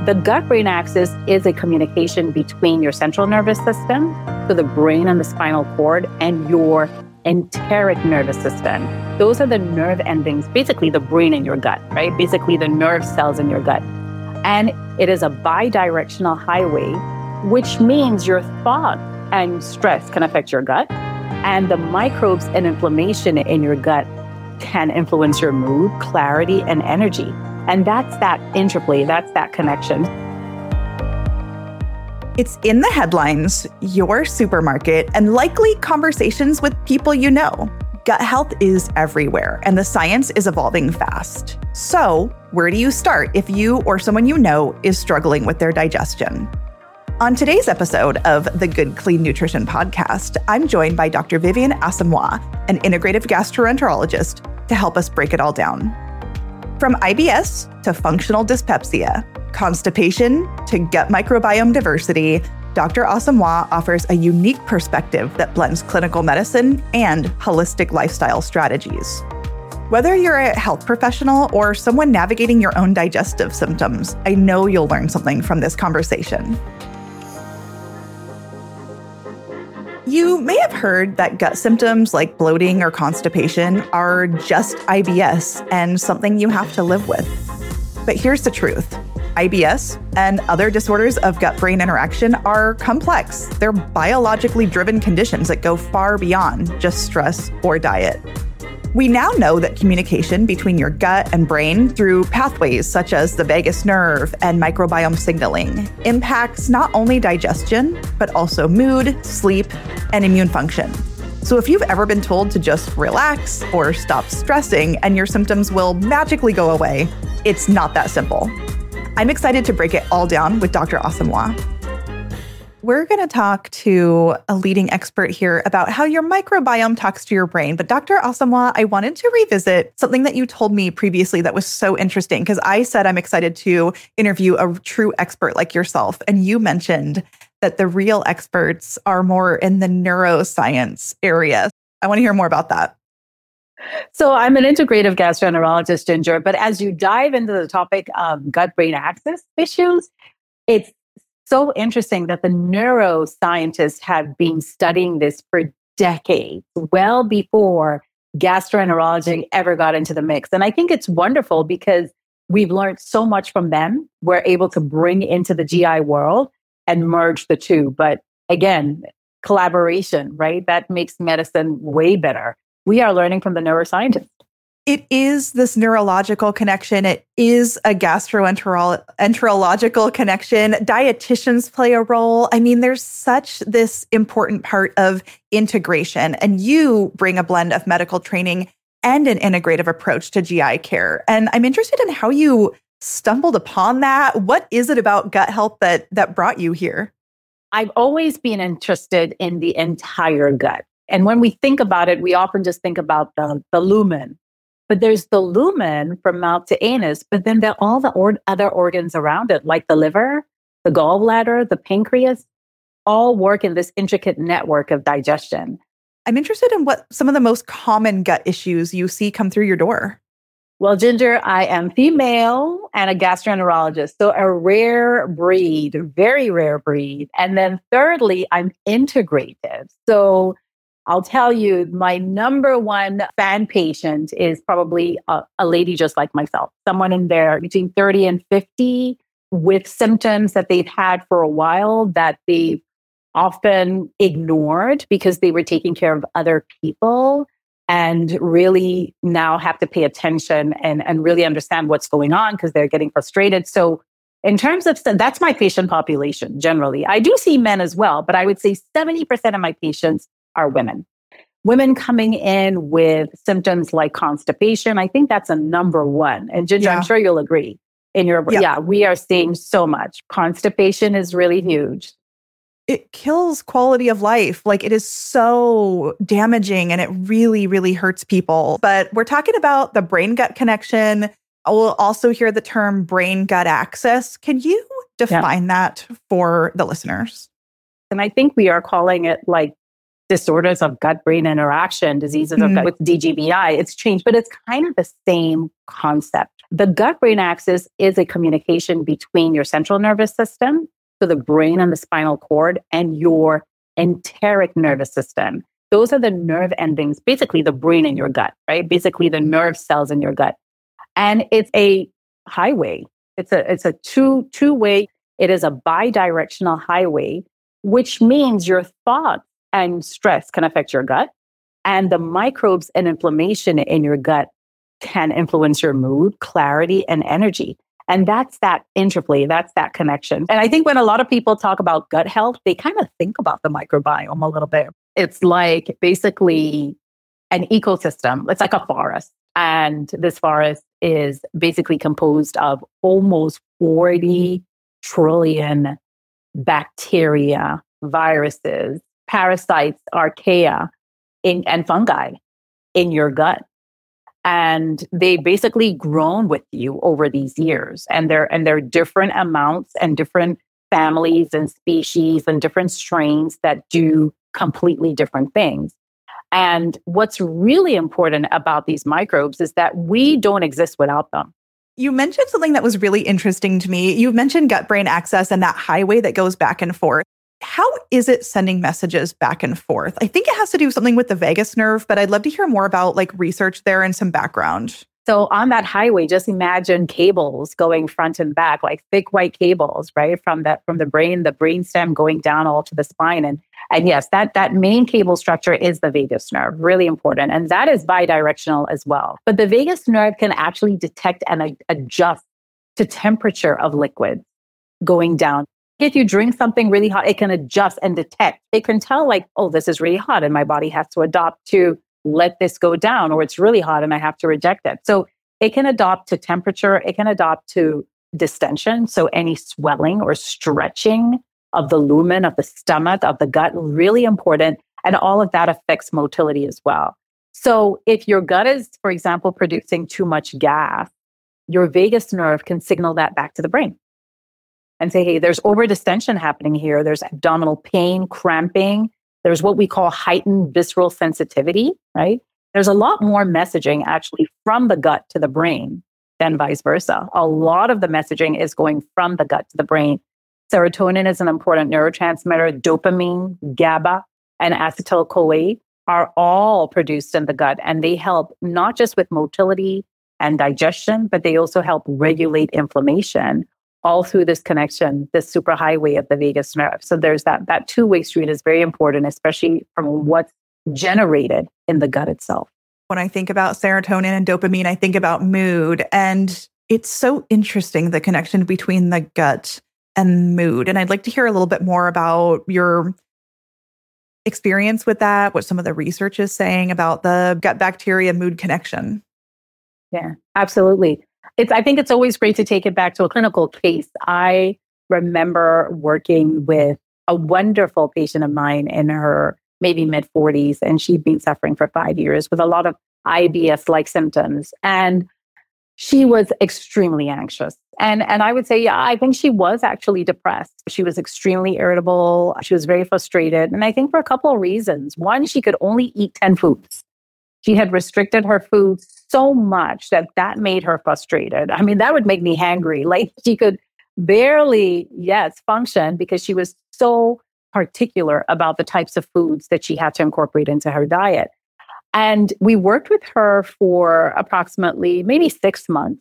The gut-brain axis is a communication between your central nervous system, so the brain and the spinal cord, and your enteric nervous system. Those are the nerve endings, basically the brain in your gut, right? Basically the nerve cells in your gut. And it is a bidirectional highway, which means your thought and stress can affect your gut, and the microbes and inflammation in your gut can influence your mood, clarity, and energy. And that's that interplay, that's that connection. It's in the headlines, your supermarket, and likely conversations with people you know. Gut health is everywhere, and the science is evolving fast. So, where do you start if you or someone you know is struggling with their digestion? On today's episode of the Good Clean Nutrition Podcast, I'm joined by Dr. Vivian Asamoah, an integrative gastroenterologist, to help us break it all down. From IBS to functional dyspepsia, constipation to gut microbiome diversity, Dr. Asamoah offers a unique perspective that blends clinical medicine and holistic lifestyle strategies. Whether you're a health professional or someone navigating your own digestive symptoms, I know you'll learn something from this conversation. You may have heard that gut symptoms like bloating or constipation are just IBS and something you have to live with. But here's the truth. IBS and other disorders of gut-brain interaction are complex. They're biologically driven conditions that go far beyond just stress or diet. We now know that communication between your gut and brain through pathways such as the vagus nerve and microbiome signaling impacts not only digestion, but also mood, sleep, and immune function. So if you've ever been told to just relax or stop stressing and your symptoms will magically go away, it's not that simple. I'm excited to break it all down with Dr. Asamoah. We're going to talk to a leading expert here about how your microbiome talks to your brain. But Dr. Asamoah, I wanted to revisit something that you told me previously that was so interesting, because I said I'm excited to interview a true expert like yourself. And you mentioned that the real experts are more in the neuroscience area. I want to hear more about that. So I'm an integrative gastroenterologist, Ginger, but as you dive into the topic of gut-brain axis issues, it's so interesting that the neuroscientists have been studying this for decades, well before gastroenterology ever got into the mix. And I think it's wonderful because we've learned so much from them. We're able to bring into the GI world and merge the two. But again, collaboration, right? That makes medicine way better. We are learning from the neuroscientists. It is this neurological connection. It is a gastroenterological connection. Dietitians play a role. I mean, there's such this important part of integration. And you bring a blend of medical training and an integrative approach to GI care. And I'm interested in how you stumbled upon that. What is it about gut health that brought you here? I've always been interested in the entire gut. And when we think about it, we often just think about the lumen. But there's the lumen from mouth to anus, but then there are all the other organs around it, like the liver, the gallbladder, the pancreas, all work in this intricate network of digestion. I'm interested in what some of the most common gut issues you see come through your door. Well, Ginger, I am female and a gastroenterologist, so a rare breed, very rare breed. And then thirdly, I'm integrative. So I'll tell you, my number one fan patient is probably a lady just like myself, someone in there between 30 and 50 with symptoms that they've had for a while that they've often ignored because they were taking care of other people, and really now have to pay attention and really understand what's going on because they're getting frustrated. So in terms of, that's my patient population generally. I do see men as well, but I would say 70% of my patients are women. Women coming in with symptoms like constipation, I think that's a number one. And Ginger, I'm sure you'll agree. We are seeing so much. Constipation is really huge. It kills quality of life. Like, it is so damaging and it really, really hurts people. But we're talking about the brain-gut connection. We'll also hear the term brain-gut axis. Can you define that for the listeners? And I think we are calling it like disorders of gut-brain interaction, diseases of gut with DGBI, it's changed, but it's kind of the same concept. The gut-brain axis is a communication between your central nervous system, so the brain and the spinal cord, and your enteric nervous system. Those are the nerve endings, basically the brain in your gut, right? Basically the nerve cells in your gut. And it's a highway. It's a two-way. It is a bidirectional highway, which means your thoughts and stress can affect your gut. And the microbes and inflammation in your gut can influence your mood, clarity, and energy. And that's that interplay. That's that connection. And I think when a lot of people talk about gut health, they kind of think about the microbiome a little bit. It's like basically an ecosystem. It's like a forest. And this forest is basically composed of almost 40 trillion bacteria, viruses, parasites, archaea, and fungi in your gut. And they basically grown with you over these years. And they're different amounts and different families and species and different strains that do completely different things. And what's really important about these microbes is that we don't exist without them. You mentioned something that was really interesting to me. You mentioned gut-brain axis and that highway that goes back and forth. How is it sending messages back and forth? I think it has to do something with the vagus nerve, but I'd love to hear more about like research there and some background. So on that highway, just imagine cables going front and back, like thick white cables, right? From the brain stem going down all to the spine. And yes, that main cable structure is the vagus nerve, really important. And that is bidirectional as well. But the vagus nerve can actually detect and adjust to temperature of liquids going down. If you drink something really hot, it can adjust and detect. It can tell like, oh, this is really hot and my body has to adopt to let this go down, or it's really hot and I have to reject it. So it can adopt to temperature. It can adopt to distension. So any swelling or stretching of the lumen, of the stomach, of the gut, really important. And all of that affects motility as well. So if your gut is, for example, producing too much gas, your vagus nerve can signal that back to the brain and say, hey, there's overdistension happening here. There's abdominal pain, cramping. There's what we call heightened visceral sensitivity, right? There's a lot more messaging actually from the gut to the brain than vice versa. A lot of the messaging is going from the gut to the brain. Serotonin is an important neurotransmitter. Dopamine, GABA, and acetyl-CoA are all produced in the gut, and they help not just with motility and digestion, but they also help regulate inflammation all through this connection, this superhighway of the vagus nerve. So there's that two-way street is very important, especially from what's generated in the gut itself. When I think about serotonin and dopamine, I think about mood. And it's so interesting, the connection between the gut and mood. And I'd like to hear a little bit more about your experience with that, what some of the research is saying about the gut bacteria mood connection. Yeah, absolutely. I think it's always great to take it back to a clinical case. I remember working with a wonderful patient of mine in her maybe mid-40s, and she'd been suffering for 5 years with a lot of IBS-like symptoms. And she was extremely anxious. And I would say, yeah, I think she was actually depressed. She was extremely irritable. She was very frustrated. And I think for a couple of reasons. One, she could only eat 10 foods. She had restricted her food so much that made her frustrated. I mean, that would make me hangry. Like she could barely, function because she was so particular about the types of foods that she had to incorporate into her diet. And we worked with her for approximately maybe 6 months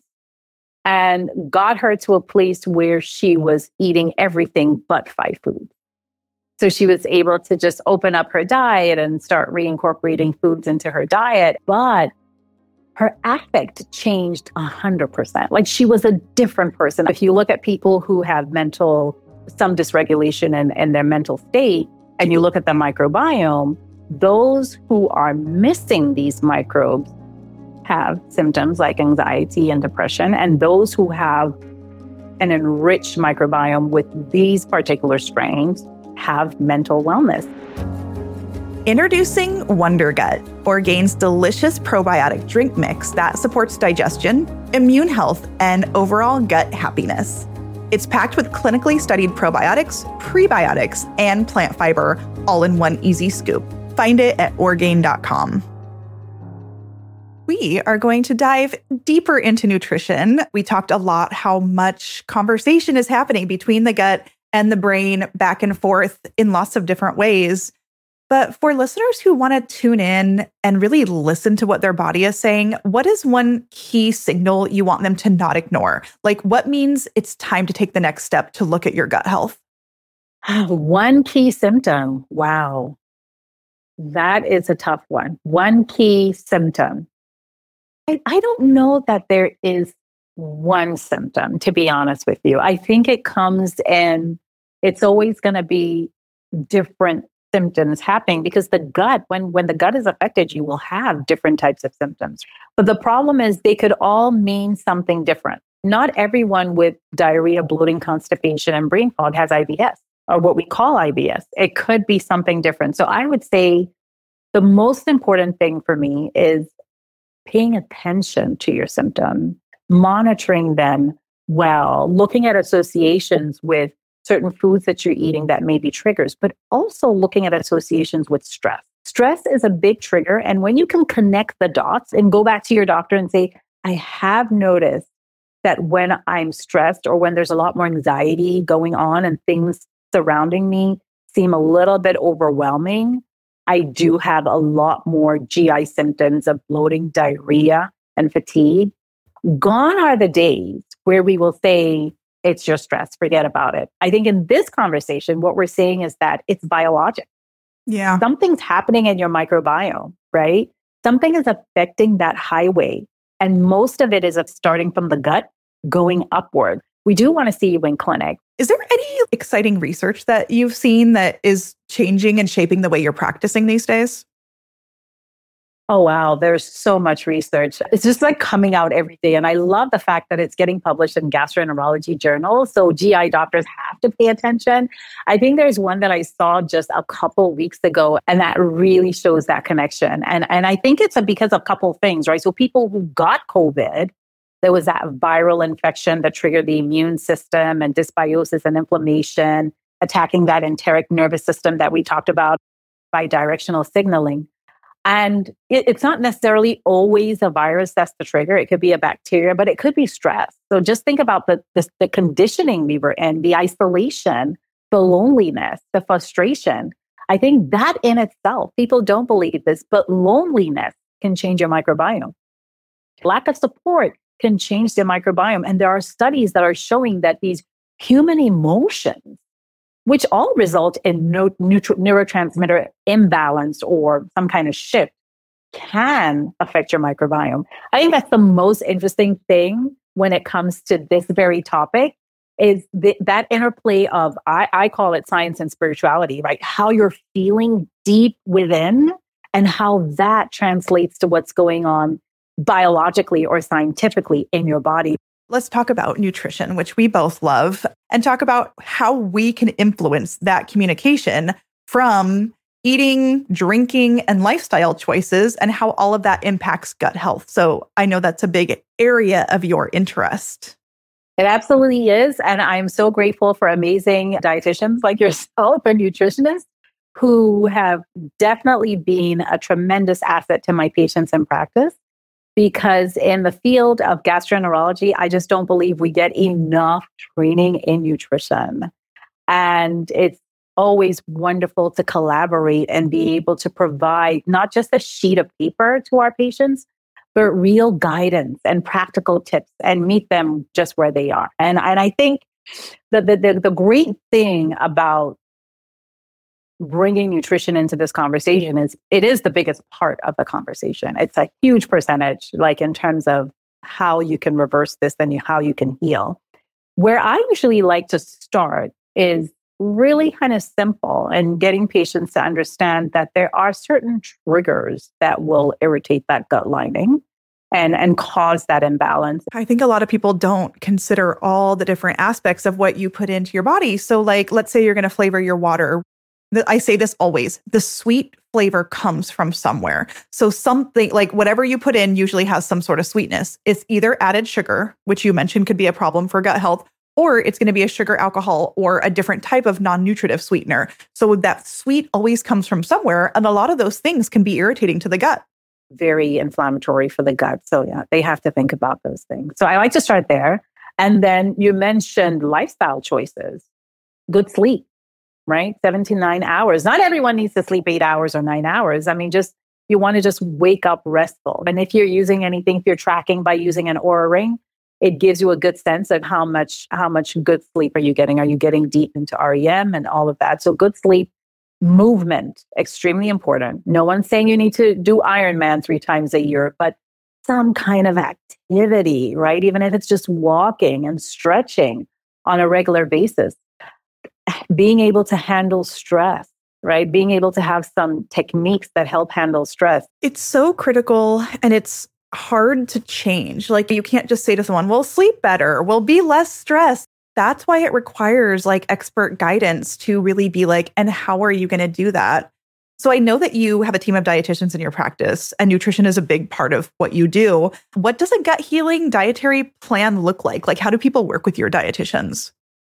and got her to a place where she was eating everything but 5 foods. So she was able to just open up her diet and start reincorporating foods into her diet. But her affect changed 100%. Like she was a different person. If you look at people who have some dysregulation in their mental state, and you look at the microbiome, those who are missing these microbes have symptoms like anxiety and depression. And those who have an enriched microbiome with these particular strains have mental wellness. Introducing Wonder Gut, Orgain's delicious probiotic drink mix that supports digestion, immune health, and overall gut happiness. It's packed with clinically studied probiotics, prebiotics, and plant fiber, all in one easy scoop. Find it at Orgain.com. We are going to dive deeper into nutrition. We talked a lot how much conversation is happening between the gut and the brain back and forth in lots of different ways. But for listeners who want to tune in and really listen to what their body is saying, what is one key signal you want them to not ignore? Like, what means it's time to take the next step to look at your gut health? One key symptom. Wow. That is a tough one. One key symptom. I don't know that there is one symptom, to be honest with you. I think it comes in, it's always going to be different symptoms happening because the gut, when the gut is affected, you will have different types of symptoms. But the problem is they could all mean something different. Not everyone with diarrhea, bloating, constipation, and brain fog has IBS or what we call IBS. It could be something different. So I would say the most important thing for me is paying attention to your symptoms, monitoring them well, looking at associations with certain foods that you're eating that may be triggers, but also looking at associations with stress. Stress is a big trigger. And when you can connect the dots and go back to your doctor and say, I have noticed that when I'm stressed or when there's a lot more anxiety going on and things surrounding me seem a little bit overwhelming, I do have a lot more GI symptoms of bloating, diarrhea, and fatigue. Gone are the days where we will say, it's your stress, forget about it. I think in this conversation, what we're saying is that it's biologic. Yeah. Something's happening in your microbiome, right? Something is affecting that highway. And most of it is starting from the gut, going upward. We do want to see you in clinic. Is there any exciting research that you've seen that is changing and shaping the way you're practicing these days? Oh, wow. There's so much research. It's just like coming out every day. And I love the fact that it's getting published in gastroenterology journals. So GI doctors have to pay attention. I think there's one that I saw just a couple weeks ago, and that really shows that connection. And I think it's because of a couple of things, right? So people who got COVID, there was that viral infection that triggered the immune system and dysbiosis and inflammation, attacking that enteric nervous system that we talked about by directional signaling. And it's not necessarily always a virus that's the trigger. It could be a bacteria, but it could be stress. So just think about the conditioning we were in, the isolation, the loneliness, the frustration. I think that in itself, people don't believe this, but loneliness can change your microbiome. Lack of support can change the microbiome. And there are studies that are showing that these human emotions, which all result in neurotransmitter imbalance or some kind of shift, can affect your microbiome. I think that's the most interesting thing when it comes to this very topic is that interplay of, I call it science and spirituality, right? How you're feeling deep within and how that translates to what's going on biologically or scientifically in your body. Let's talk about nutrition, which we both love, and talk about how we can influence that communication from eating, drinking, and lifestyle choices, and how all of that impacts gut health. So I know that's a big area of your interest. It absolutely is. And I'm so grateful for amazing dietitians like yourself and nutritionists who have definitely been a tremendous asset to my patients in practice. Because in the field of gastroenterology, I just don't believe we get enough training in nutrition. And it's always wonderful to collaborate and be able to provide not just a sheet of paper to our patients, but real guidance and practical tips and meet them just where they are. And I think the great thing about bringing nutrition into this conversation is it is the biggest part of the conversation. It's a huge percentage, like in terms of how you can reverse this and how you can heal. Where I usually like to start is really kind of simple and getting patients to understand that there are certain triggers that will irritate that gut lining and cause that imbalance. I think a lot of people don't consider all the different aspects of what you put into your body. So like, let's say you're going to flavor your water. I say this always, the sweet flavor comes from somewhere. So something like whatever you put in usually has some sort of sweetness. It's either added sugar, which you mentioned could be a problem for gut health, or it's going to be a sugar alcohol or a different type of non-nutritive sweetener. So that sweet always comes from somewhere. And a lot of those things can be irritating to the gut. Very inflammatory for the gut. So yeah, they have to think about those things. So I like to start there. And then you mentioned lifestyle choices, good sleep, right? 7 to 9 hours. Not everyone needs to sleep 8 hours or 9 hours. I mean, just you want to just wake up restful. And if you're using anything, if you're tracking by using an Oura Ring, it gives you a good sense of how much good sleep are you getting? Are you getting deep into REM and all of that? So good sleep, movement, extremely important. No one's saying you need to do Ironman 3 times a year, but some kind of activity, right? Even if it's just walking and stretching on a regular basis. Being able to handle stress, right? Being able to have some techniques that help handle stress. It's so critical and it's hard to change. Like you can't just say to someone, well, sleep better, well, be less stressed. That's why it requires like expert guidance to really be like, and how are you going to do that? So I know that you have a team of dietitians in your practice and nutrition is a big part of what you do. What does a gut healing dietary plan look like? Like how do people work with your dietitians?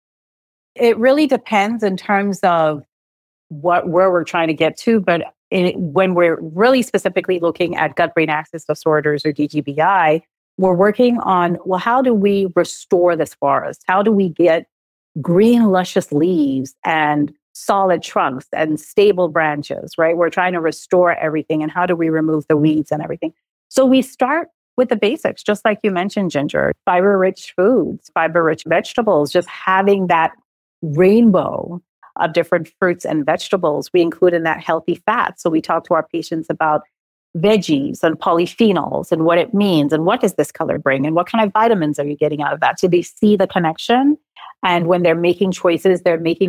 It really depends in terms of where we're trying to get to. But when we're really specifically looking at gut-brain axis disorders or DGBI, we're working on, well, how do we restore this forest? How do we get green, luscious leaves and solid trunks and stable branches, right? We're trying to restore everything. And how do we remove the weeds and everything? So we start with the basics, just like you mentioned, Ginger, fiber-rich foods, fiber-rich vegetables, just having that rainbow of different fruits and vegetables. We include in that healthy fats. So we talk to our patients about veggies and polyphenols and what it means and what does this color bring and what kind of vitamins are you getting out of that. So they see the connection. And when they're making choices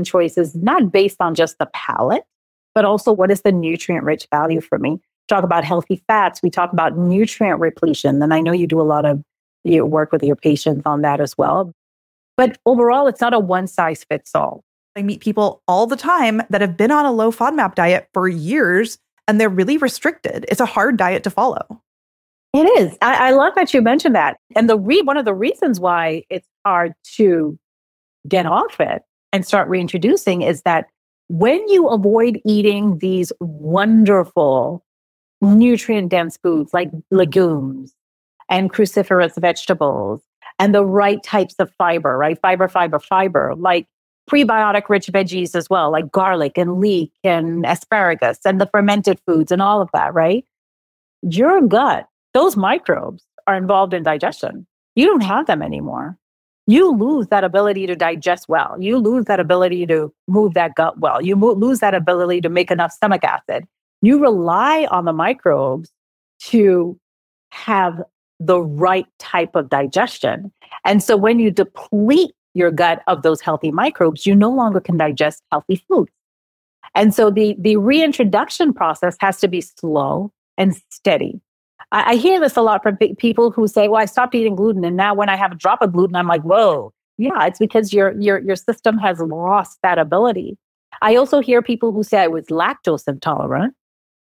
not based on just the palate, but also what is the nutrient rich value for me. Talk about healthy fats. We talk about nutrient repletion. And I know you do a lot of your work with your patients on that as well. But overall, it's not a one size fits all. I meet people all the time that have been on a low FODMAP diet for years and they're really restricted. It's a hard diet to follow. It is. I love that you mentioned that. And one of the reasons why it's hard to get off it and start reintroducing is that when you avoid eating these wonderful nutrient dense foods like legumes and cruciferous vegetables, and the right types of fiber, right? Fiber, like prebiotic rich veggies as well, like garlic and leek and asparagus and the fermented foods and all of that, right? Your gut, those microbes are involved in digestion. You don't have them anymore. You lose that ability to digest well. You lose that ability to move that gut well. You lose that ability to make enough stomach acid. You rely on the microbes to have the right type of digestion. And so when you deplete your gut of those healthy microbes, you no longer can digest healthy foods. And so the reintroduction process has to be slow and steady. I hear this a lot from people who say, well, I stopped eating gluten. And now when I have a drop of gluten, I'm like, whoa, yeah, it's because your system has lost that ability. I also hear people who say I was lactose intolerant.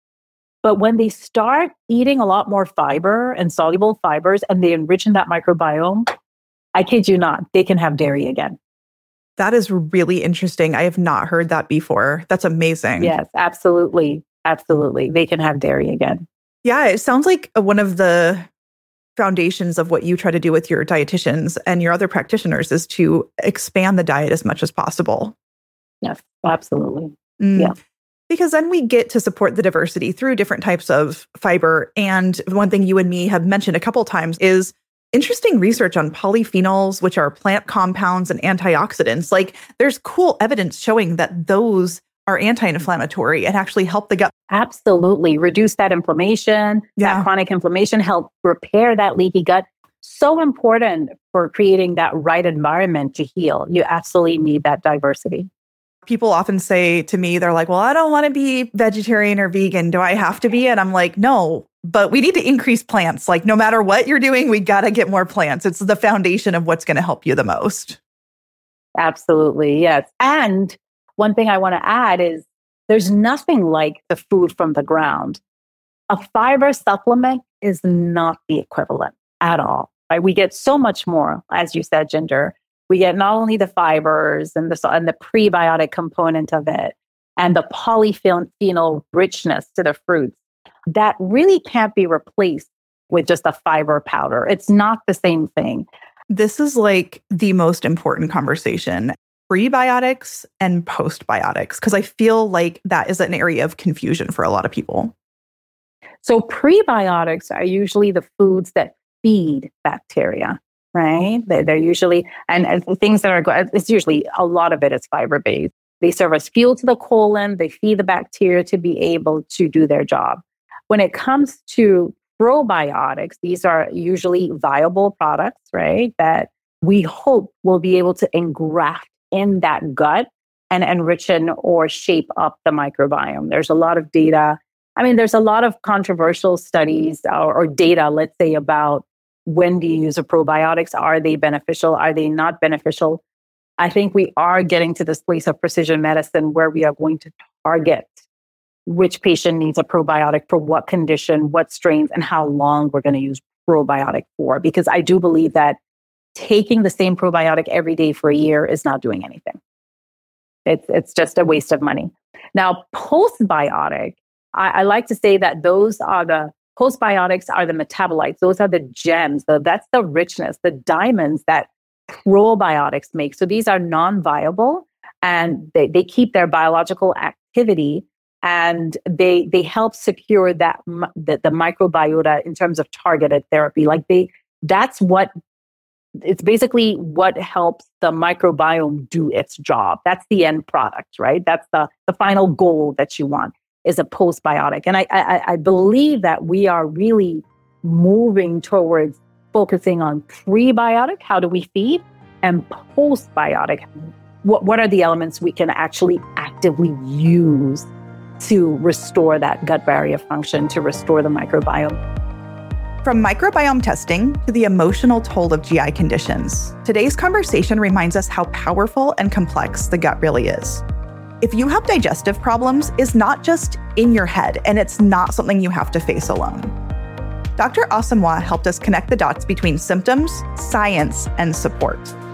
But when they start eating a lot more fiber and soluble fibers and they enrich in that microbiome, I kid you not, they can have dairy again. That is really interesting. I have not heard that before. That's amazing. Yes, absolutely. Absolutely. They can have dairy again. Yeah, it sounds like one of the foundations of what you try to do with your dietitians and your other practitioners is to expand the diet as much as possible. Yes, absolutely. Yeah. Because then we get to support the diversity through different types of fiber. And one thing you and me have mentioned a couple times is interesting research on polyphenols, which are plant compounds and antioxidants. Like there's cool evidence showing that those are anti-inflammatory and actually help the gut. Absolutely. Reduce that inflammation, that chronic inflammation, help repair that leaky gut. So important for creating that right environment to heal. You absolutely need that diversity. People often say to me, they're like, well, I don't want to be vegetarian or vegan. Do I have to be? And I'm like, no, but we need to increase plants. Like no matter what you're doing, we got to get more plants. It's the foundation of what's going to help you the most. Absolutely. Yes. And one thing I want to add is there's nothing like the food from the ground. A fiber supplement is not the equivalent at all. Right? We get so much more, as you said, Ginger, we get not only the fibers and the prebiotic component of it and the polyphenol richness to the fruits, that really can't be replaced with just a fiber powder. It's not the same thing. This is like the most important conversation, prebiotics and postbiotics, because I feel like that is an area of confusion for a lot of people. So prebiotics are usually the foods that feed bacteria, right? They're usually, and things that are, it's usually, a lot of it is fiber-based. They serve as fuel to the colon. They feed the bacteria to be able to do their job. When it comes to probiotics, these are usually viable products, right? That we hope will be able to engraft in that gut and enrichen or shape up the microbiome. There's a lot of data. I mean, there's a lot of controversial studies or data, let's say, about when do you use a probiotics? Are they beneficial? Are they not beneficial? I think we are getting to this place of precision medicine where we are going to target which patient needs a probiotic for what condition, what strains, and how long we're going to use probiotic for. Because I do believe that taking the same probiotic every day for a year is not doing anything. It's just a waste of money. Now, postbiotic, I like to say that those are the postbiotics are the metabolites. Those are the gems. That's the richness, the diamonds that probiotics make. So these are non-viable and they keep their biological activity and they help secure that the microbiota in terms of targeted therapy. It's basically what helps the microbiome do its job. That's the end product, right? That's the final goal that you want is a postbiotic. And I believe that we are really moving towards focusing on prebiotic, how do we feed, and postbiotic, what are the elements we can actually actively use to restore that gut barrier function, to restore the microbiome. From microbiome testing to the emotional toll of GI conditions, today's conversation reminds us how powerful and complex the gut really is. If you have digestive problems, it's not just in your head, and it's not something you have to face alone. Dr. Asamoah helped us connect the dots between symptoms, science, and support.